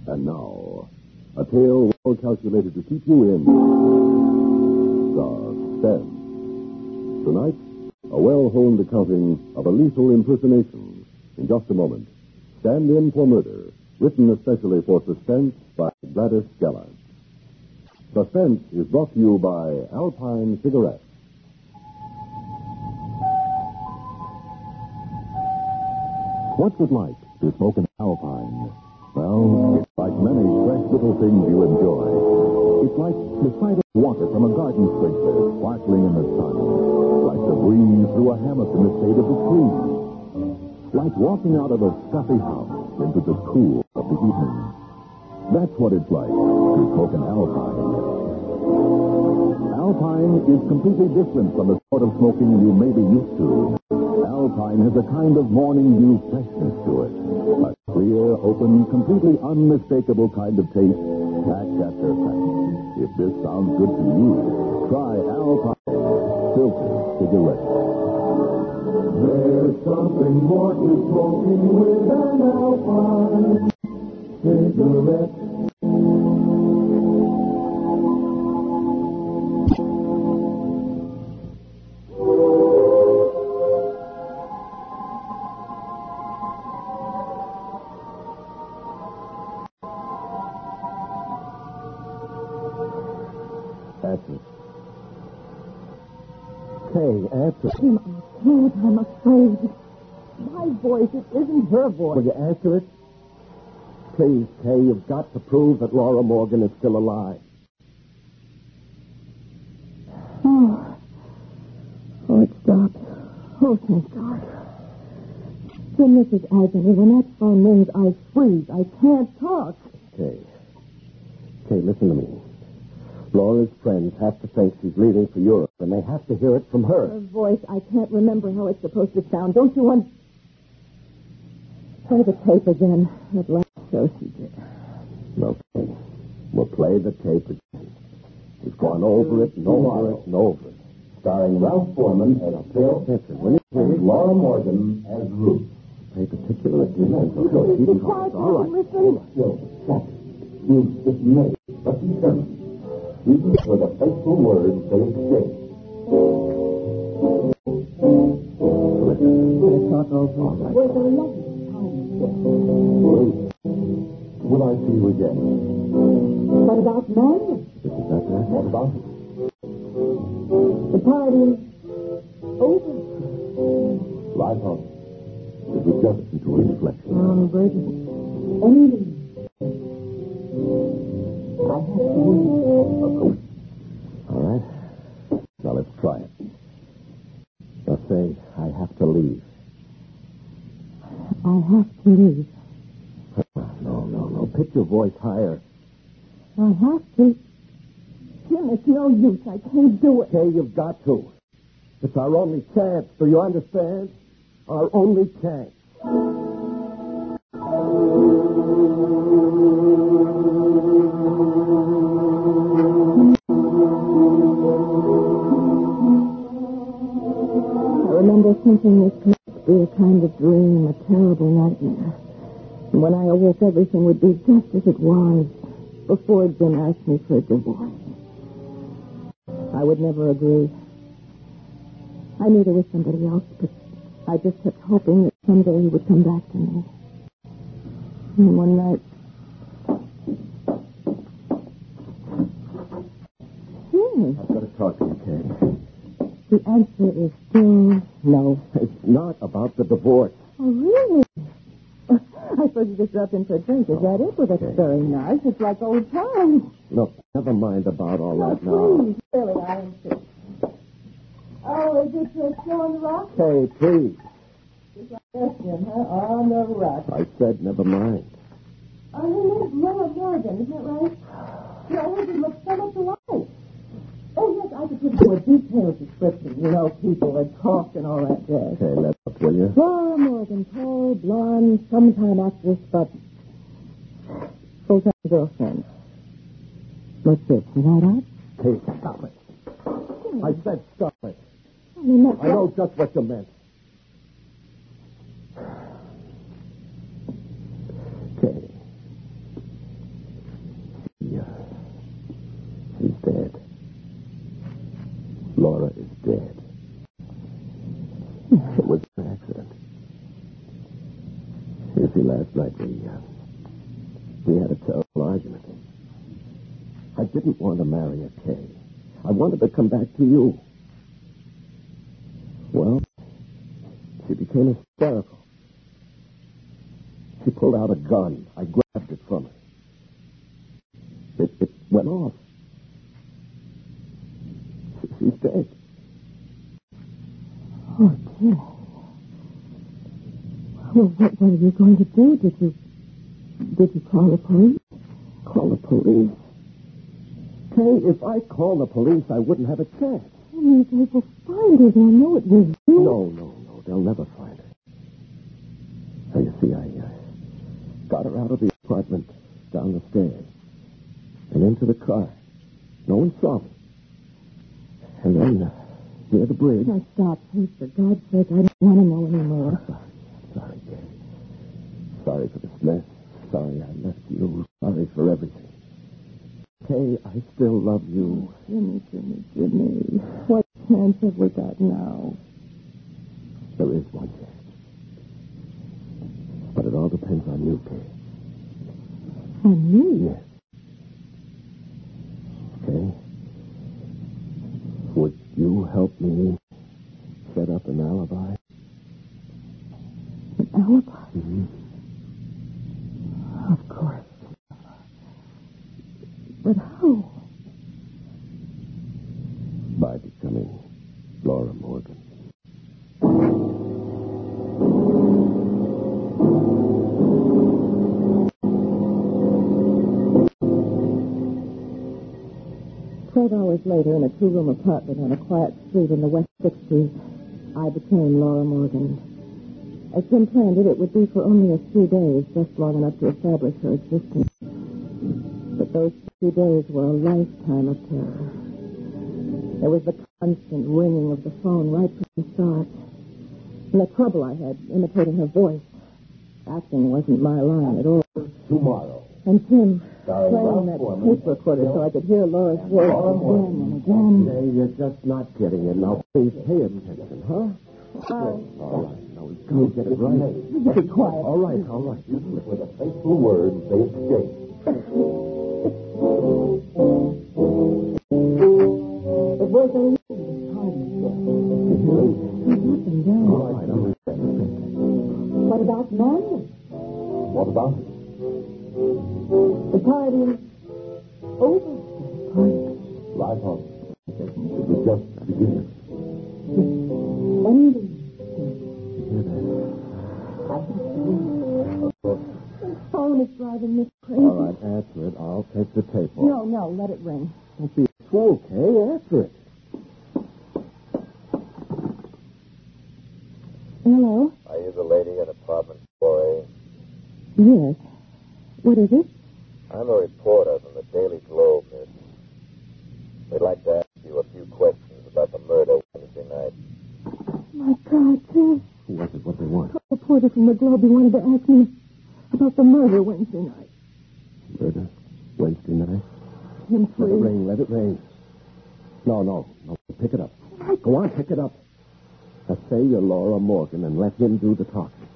And now, a tale well calculated to keep you in suspense. Tonight, a well-honed accounting of a lethal impersonation. In just a moment, Stand In for Murder, written especially for Suspense by Gladys Geller. Suspense is brought to you by Alpine Cigarettes. What's it like to smoke an Alpine? Well, it's like many fresh little things you enjoy. It's like the sight of water from a garden sprinkler sparkling in the sun. Like the breeze through a hammock in the shade of the trees. Like walking out of a stuffy house into the cool of the evening. That's what it's like to smoke an Alpine. Alpine is completely different from the sort of smoking you may be used to. Alpine has a kind of morning dew freshness to it. A clear, open, completely unmistakable kind of taste, pack after pack. If this sounds good to you, try Alpine Filtered Cigarettes. There's something more to smoking with an Alpine cigarette. Answer. Kay, answer. I'm afraid. My voice, it isn't her voice. Will you answer it? Please, Kay, you've got to prove that Laura Morgan is still alive. Oh, it stopped. Oh, thank God. Jim, this is agony. When that phone rings, I freeze. I can't talk. Kay, listen to me. Laura's friends have to think she's leaving for Europe, and they have to hear it from her. Her voice, I can't remember how it's supposed to sound. Don't you want... Play the tape again. At last show she did. Okay. We'll play the tape again. We've gone over it and over it and over it. Starring Ralph Foreman as Phil and Laura Morgan as Ruth. Pay particular attention to her. Be quiet, All right. listen. Phil, shut. You've dismayed, but determined. Even for the faithful words they exchange. We'll talk over. All right. We're the lovely. Will I see you again? What about Marion? Is that right? What about it? The party's over. Right on. It was just into a reflection. Burton. Emily. I have to leave. All right. Now let's try it. Now say, I have to leave. I have to leave. No. Pitch your voice higher. I have to. Jim, it's no use. I can't do it. Okay, you've got to. It's our only chance. Do you understand? Our only chance. I remember thinking this must be a kind of dream, a terrible nightmare. And when I awoke, everything would be just as it was before Jim asked me for a divorce. I would never agree. I knew there was somebody else, but I just kept hoping that someday he would come back to me. And one night... Jim, I've got to talk to you, Kay. the answer is still no. It's not about the divorce. Oh, really? I suppose you just dropped in for a drink. Is that it? Well, that's very nice. It's like old times. Look, never mind about all that Please, now. really, I insist. Oh, is it still on the rock? Kay, please. Yes, Jim, huh? On the rock. I said never mind. Her name's Laura Morgan, isn't that right? Yeah, I heard you look so much alike. Oh, yes, I could put you a detailed description. You know, people that talk and all that jazz. Okay, let up, will you? Laura Morgan, tall, blonde, sometime actress, but full-time girlfriend. What's this? Is that right? Kay, stop it. I said stop it. I mean, that's I know just what you meant. We had a terrible argument. I didn't want to marry a Kay. I wanted to come back to you. Well, she became hysterical. She pulled out a gun. I grabbed it from her. It went off. She's dead. Oh, dear. Well, what are you going to do? Did you call the police? Call the police? Kay, if I call the police, I wouldn't have a chance. I mean, if they will find her, they'll know it was you. No. They'll never find her. Now, you see, I got her out of the apartment, down the stairs, and into the car. No one saw me. And then, near the bridge... Now, stop, please. For God's sake, I don't want to know anymore. Sorry, Kay. Sorry for this mess. Sorry I left you. Sorry for everything. Kay, I still love you. Jimmy. What chance have we got now? There is one chance. But it all depends on you, Kay. On me? Yes. Okay. Would you help me set up an alibi? An alibi? Mm-hmm. Of course. But how? By becoming Laura Morgan. $12 later, in a two-room apartment on a quiet street in the West 60s, I became Laura Morgan. As Jim planned it would be for only a few days, just long enough to establish her existence. But those few days were a lifetime of terror. There was the constant ringing of the phone right from the start. And the trouble I had imitating her voice. Acting wasn't my line at all. Tomorrow. And Tim playing Ralph that Foreman. tape recorder so I could hear Laura's voice again and again. Hey, you're just not getting it. Now, please pay attention, huh? Oh. All right. Now, we've got to get it right. Be quiet. All right. With a faithful word, they escape. It was a little party. He's up and down. All right. What about Marion? What about it? The party is over. Right on. It was just beginning. Ending. The phone is driving me crazy. All right, answer it. I'll take the tape off. No, let it ring. Don't be a fool, Kay. Answer it. Hello? Are you the lady in apartment 4A? Yes. What is it? I'm a reporter from the Daily Globe, miss. We'd like to ask you a few questions about the murder Wednesday night. My God, Tim. Who was it? What they want? A reporter from the Globe, he wanted to ask me about the murder Wednesday night. Murder? Wednesday night? Tim, please. Let it ring. No. Pick it up. Go on, pick it up. Now say you're Laura Morgan and let him do the talking.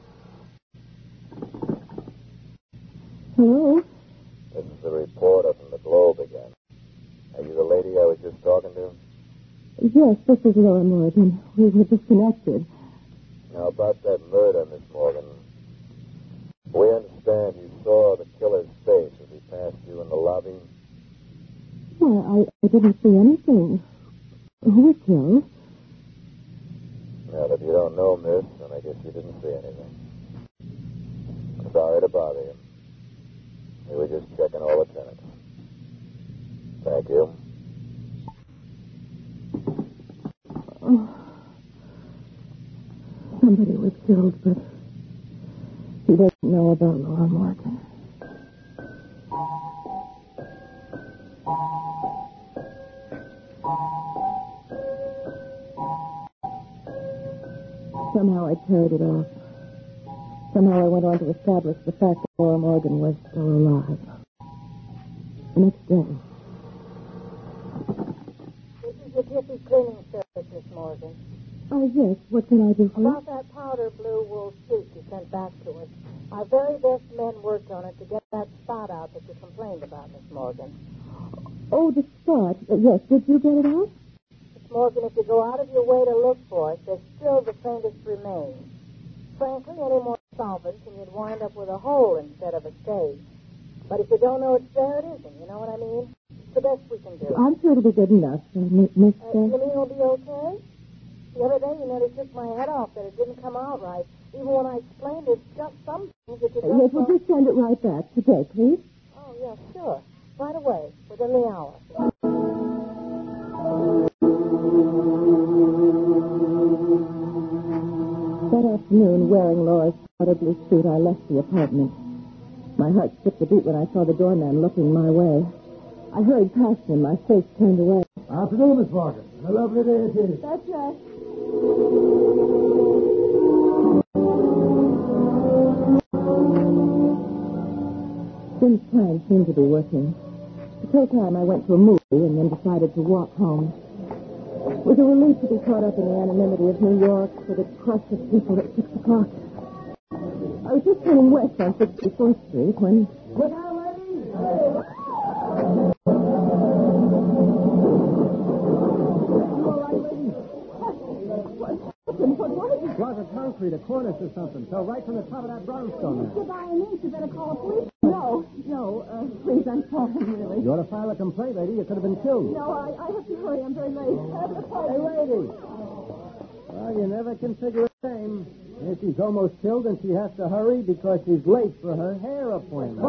Hello? This is the reporter from the Globe again. Are you the lady I was just talking to? Yes, this is Laura Morgan. We were disconnected. Now, about that murder, Miss Morgan. We understand you saw the killer's face as he passed you in the lobby. Well, I didn't see anything. Who was killed? Well, if you don't know, miss, then I guess you didn't see anything. Sorry to bother you. We were just checking all the tenants. Thank you. Oh. Somebody was killed, but he doesn't know about Laura Morgan. Somehow I carried it off. Somehow I went on to establish the fact that Laura Morgan was still alive. The next day. This is the Tiffy cleaning service, Miss Morgan. Yes. What can I do for you? About that powder blue wool suit you sent back to us. Our very best men worked on it to get that spot out that you complained about, Miss Morgan. Oh, the spot. Yes. Did you get it out? Miss Morgan, if you go out of your way to look for it, there's still the faintest remains. Frankly, any more solvents and you'd wind up with a hole instead of a stage. But if you don't know it's there, it isn't. You know what I mean? It's the best we can do. I'm sure it'll be good enough, Miss. You mean it'll be okay? The other day you nearly took my head off that it didn't come out right. Even when I explained it's just some things that you don't Yes, we'll just send it right back today, please. Oh, yeah, sure. Right away, within the hour. That afternoon, wearing Laura's powder blue suit, I left the apartment. My heart skipped a beat when I saw the doorman looking my way. I hurried past him, my face turned away. Afternoon, Miss Morgan. A lovely day it is. That's right. Jim's plan seemed to be working. To kill time, I went to a movie and then decided to walk home. It was a relief to be caught up in the anonymity of New York with its crush of people at 6 o'clock. I was just turning west on 64th Street when... Look out, ladies! What was it? Block of concrete, a cornice or something. Fell right from the top of that brownstone there. By all means, you better call the police. No, please, I'm sorry, really. You ought to file a complaint, lady. You could have been killed. No, I have to hurry. I'm very late. Hey, lady! Well, you never can figure a name. Here she's almost killed, and she has to hurry because she's late for her hair appointment.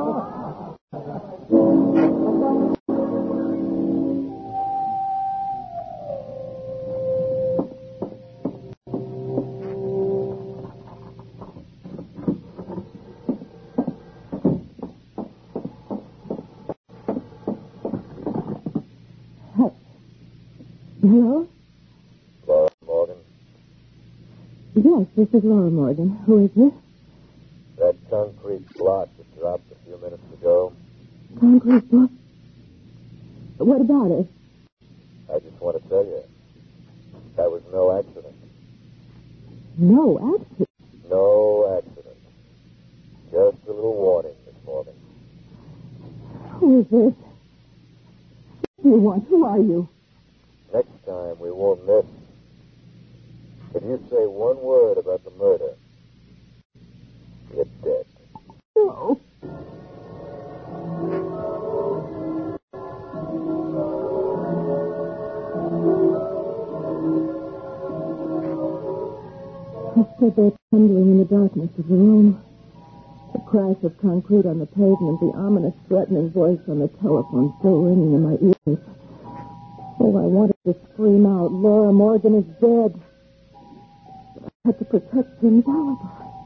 Hello? Laura Morgan? Yes, this is Laura Morgan. Who is this? That concrete block that dropped a few minutes ago. Concrete block? What about it? I just want to tell you, that was no accident. No accident? No accident. Just a little warning, Miss Morgan. Who is this? What do you want? Who are you? Next time, we won't miss. If you say one word about the murder, you're dead. No. I stood there trembling in the darkness of the room. The crash of concrete on the pavement, the ominous, threatening voice on the telephone still ringing in my ears. Oh, I wanted to scream out, Laura Morgan is dead. But I had to protect Jim's alibi.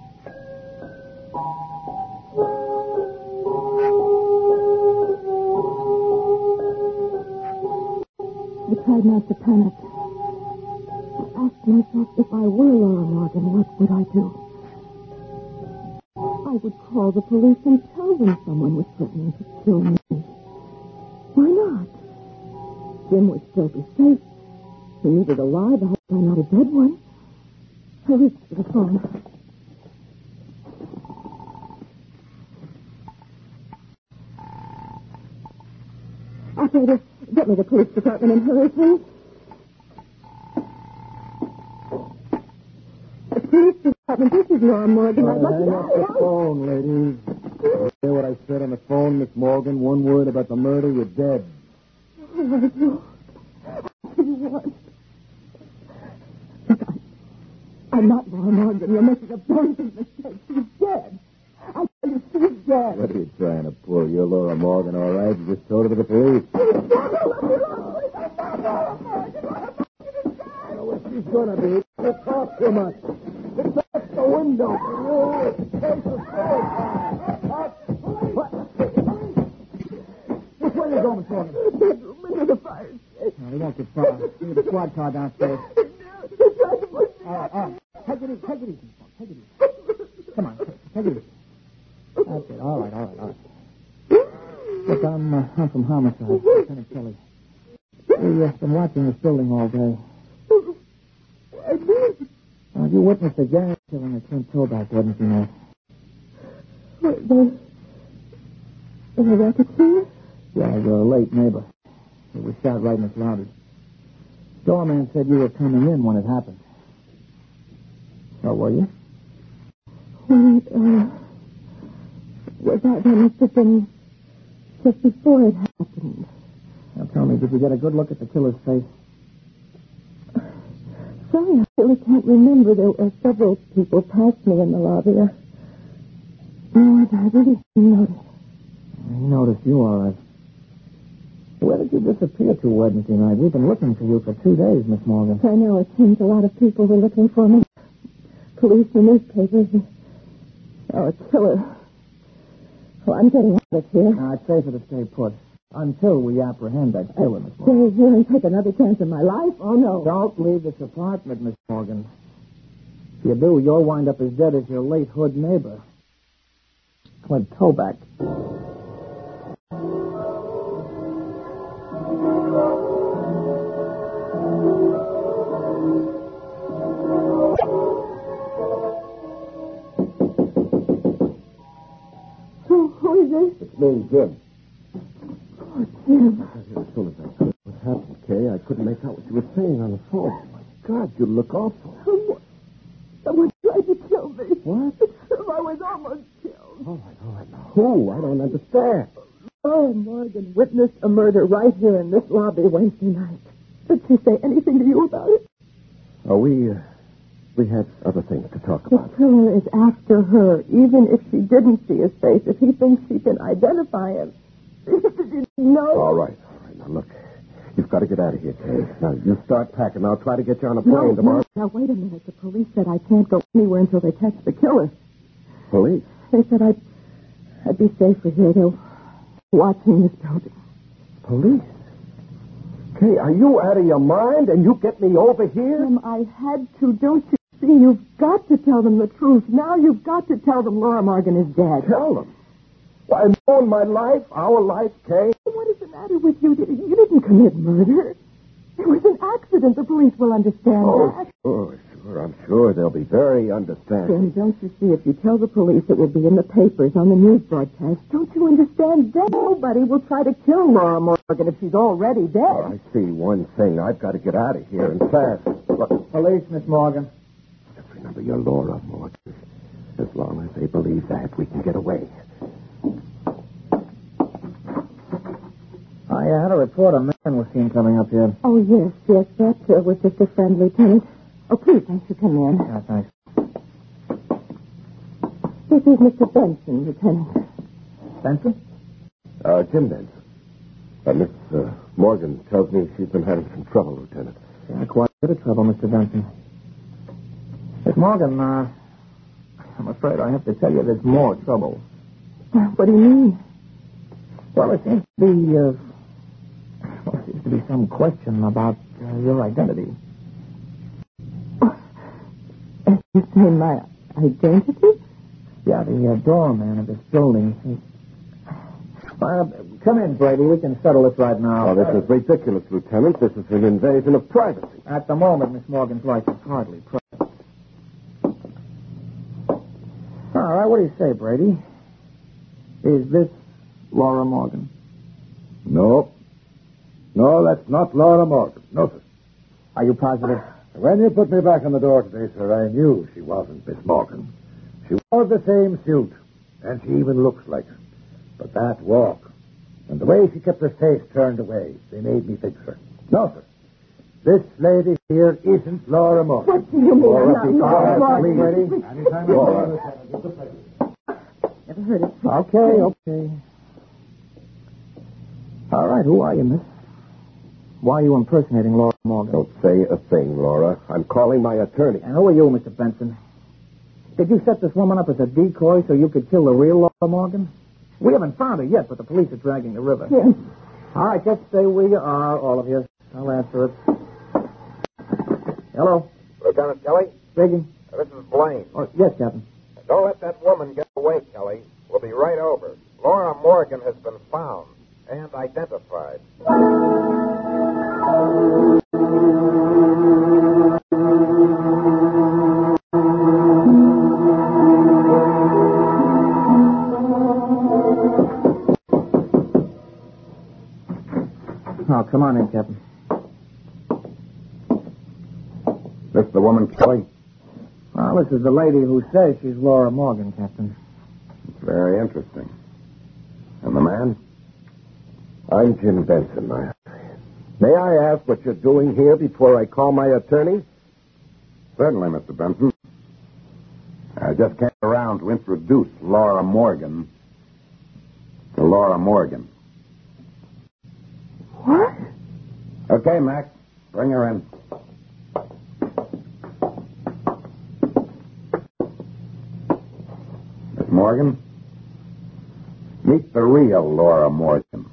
I tried not to panic. I asked myself, if I were Laura Morgan, what would I do? I would call the police and tell them someone was threatening to kill me. Why not? Jim would still be safe. He needed alive. I hope I'm not a dead one. I reached for the phone. Operator, get me the police department and hurry, please. The police department, this is Laura Morgan. I'd like to... Hang up the phone, ladies. You hear what I said on the phone, Miss Morgan? One word about the murder, you're dead. What do I do? What do you want? Look, I'm not Laura Morgan. You're making a very big mistake. She's dead. I tell you, she's dead. What are you trying to pull? You're Laura Morgan, all right? You just told her to the police. She's dead. I'm not Laura Morgan. Laura Morgan is dead. I know what she's gonna be. You talk too much. It's out the window. You case of suicide. What? Which way are you going, Miss Morgan? The bedroom into the fire escape. No, he won't get far. We have a squad car downstairs. They tried to push me. All right. Take it easy. Take it easy. Come on. Take it easy. That's it. All right. Look, I'm from homicide. Lieutenant Kelly. We've been watching this building all day. Why I did. You witnessed the gang killing at Clint Toback Wednesday night. What, the racketeer? Yeah, your late neighbor. He was shot right in his lobby. Doorman said you were coming in when it happened. Oh, were you? Well, that must have been just before it happened. Now tell me, did you get a good look at the killer's face? Sorry, I really can't remember. There were several people past me in the lobby. No, I really didn't notice. He noticed you, all right. Where did you disappear to Wednesday night? We've been looking for you for 2 days, Miss Morgan. I know. It seems a lot of people were looking for me. Police and newspapers. Oh, a killer. Well, I'm getting out of here. Now, it's safer to stay put until we apprehend that killer, Miss Morgan. Stay here and take another chance in my life? Oh, no. Don't leave this apartment, Miss Morgan. If you do, you'll wind up as dead as your late hood neighbor, Clint Toback. Who is this? It's me, Jim. Oh, Jim. As soon as I could. What happened, Kay? I couldn't make out what you were saying on the phone. Oh, my God, you look awful. Someone tried to kill me. What? I was almost killed. All right. Now, who? I don't understand. Laura Morgan witnessed a murder right here in this lobby Wednesday night. Did she say anything to you about it? Oh, we had other things to talk The about. killer is after her, even if she didn't see his face, if he thinks she can identify him. No. All right. Now, look. You've got to get out of here, Kay. Now, you start packing. I'll try to get you on a plane tomorrow. Now, wait a minute. The police said I can't go anywhere until they catch the killer. Police? They said I'd be safer here. They're watching this building. Police? Kay, are you out of your mind and you get me over here? Jim, I had to. Don't you see? You've got to tell them the truth. Now you've got to tell them Laura Morgan is dead. Tell them? Why, I've known my life, our life, Kay. What is the matter with you? You didn't commit murder. It was an accident. The police will understand that. Sure. I'm sure they'll be very understanding. Jim, don't you see? If you tell the police, it will be in the papers, on the news broadcast. Don't you understand? Then nobody will try to kill Laura Morgan if she's already dead. I see one thing. I've got to get out of here and fast. Look, Police, Miss Morgan. just remember you're Laura Morgan. As long as they believe that, we can get away. I had a report a man was seen coming up here. Oh, yes. That was just a friend, Lieutenant. Oh, please, thanks for coming in. Yeah, thanks. This is Mr. Benson, Lieutenant. Benson? Jim Benson. Miss Morgan tells me she's been having some trouble, Lieutenant. Yeah, quite a bit of trouble, Mr. Benson. Miss Morgan, I'm afraid I have to tell you there's more trouble. What do you mean? Well, it seems to be some question about your identity. You say my identity? Yeah, the doorman of this building. Come in, Brady. We can settle this right now. Oh, this is ridiculous, Lieutenant. This is an invasion of privacy. At the moment, Miss Morgan's life is hardly private. All right, what do you say, Brady? Is this Laura Morgan? No, that's not Laura Morgan. No, sir. Are you positive? When you put me back on the door today, sir, I knew she wasn't Miss Morgan. She wore the same suit, and she even looks like her. But that walk, and the way she kept her face turned away, they made me think, sir. No, sir. This lady here isn't Laura Morgan. What do you mean? Laura, I'm not Laura please. Morgan. Anytime Laura. Never heard it. Okay. All right, who are you, miss? Why are you impersonating Laura Morgan? Don't say a thing, Laura. I'm calling my attorney. And who are you, Mr. Benson? Did you set this woman up as a decoy so you could kill the real Laura Morgan? We haven't found her yet, but the police are dragging the river. Yes. All right, just stay where you are, all of you. I'll answer it. Hello? Lieutenant Kelly? Speaking. This is Blaine. Oh, yes, Captain. Don't let that woman get away, Kelly. We'll be right over. Laura Morgan has been found and identified. Oh, come on in, Captain. This the woman, Kelly? Well, this is the lady who says she's Laura Morgan, Captain. It's very interesting. And the man? I'm Jim Benson. May I ask what you're doing here before I call my attorney? Certainly, Mr. Benson. I just came around to introduce Laura Morgan to Laura Morgan. What? Okay, Max. Bring her in. Miss Morgan, meet the real Laura Morgan.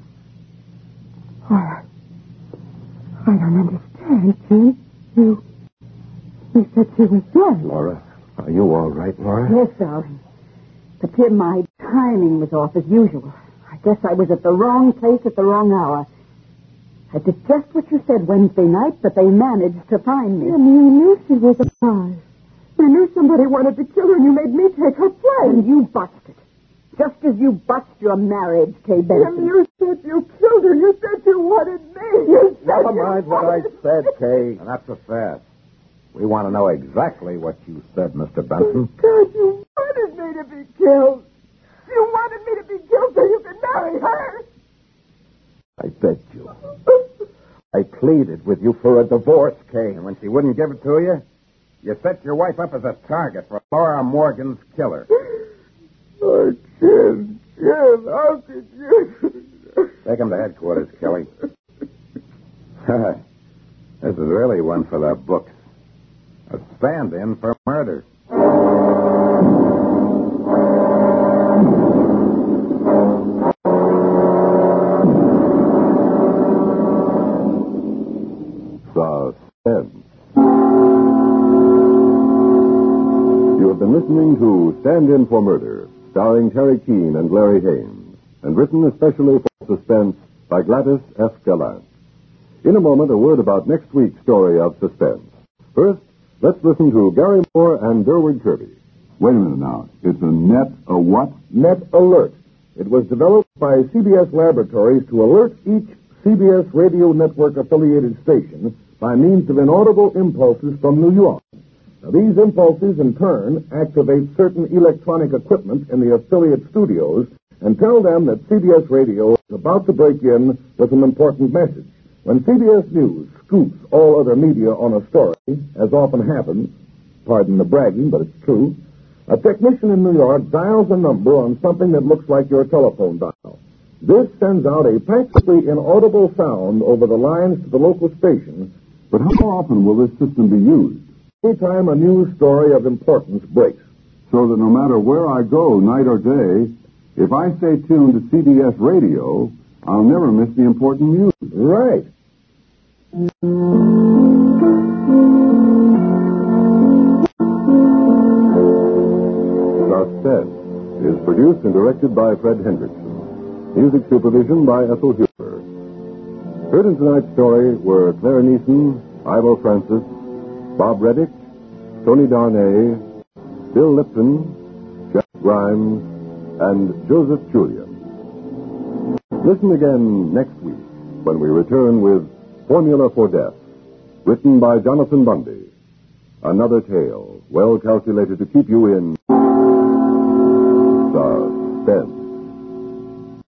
I don't understand, Jim. You said she was dead. Laura, are you all right, Laura? Yes, darling. But Jim, my timing was off as usual. I guess I was at the wrong place at the wrong hour. I did just what you said Wednesday night, but they managed to find me. Jim, you knew she was alive. You knew somebody wanted to kill her, and you made me take her place. And you botched it. Just as you botched your marriage, Kay Benson. Jim, you said you killed her. You said you wanted me. You said Never mind what I said, Kay. And that's a fact. We want to know exactly what you said, Mr. Benson. God, you wanted me to be killed. You wanted me to be killed so you could marry her. I begged you. I pleaded with you for a divorce, Kay. And when she wouldn't give it to you, you set your wife up as a target for Laura Morgan's killer. Oh, Jim, how could you? Take him to headquarters, Kelly. This is really one for the books. A stand-in for murder. Suspense. You have been listening to Stand-In for Murder, starring Terry Keane and Larry Haines, and written especially for Suspense by Gladys F. Gallant. In a moment, a word about next week's story of Suspense. First, let's listen to Gary Moore and Durward Kirby. Wait a minute now. It's a what? Net Alert. It was developed by CBS Laboratories to alert each CBS radio network affiliated station by means of inaudible impulses from New York. Now, these impulses, in turn, activate certain electronic equipment in the affiliate studios and tell them that CBS Radio is about to break in with an important message. When CBS News scoops all other media on a story, as often happens, pardon the bragging, but it's true, a technician in New York dials a number on something that looks like your telephone dial. This sends out a practically inaudible sound over the lines to the local station. But how often will this system be used? Anytime a news story of importance breaks. So that no matter where I go, night or day, if I stay tuned to CBS Radio, I'll never miss the important news. Right. Suspense is produced and directed by Fred Hendrickson. Music supervision by Ethel Huber. Heard in tonight's story were Claire Neeson, Ivo Francis, Bob Reddick, Tony Darnay, Bill Lipton, Jack Grimes, and Joseph Julian. Listen again next week when we return with Formula for Death, written by Jonathan Bundy. Another tale well calculated to keep you in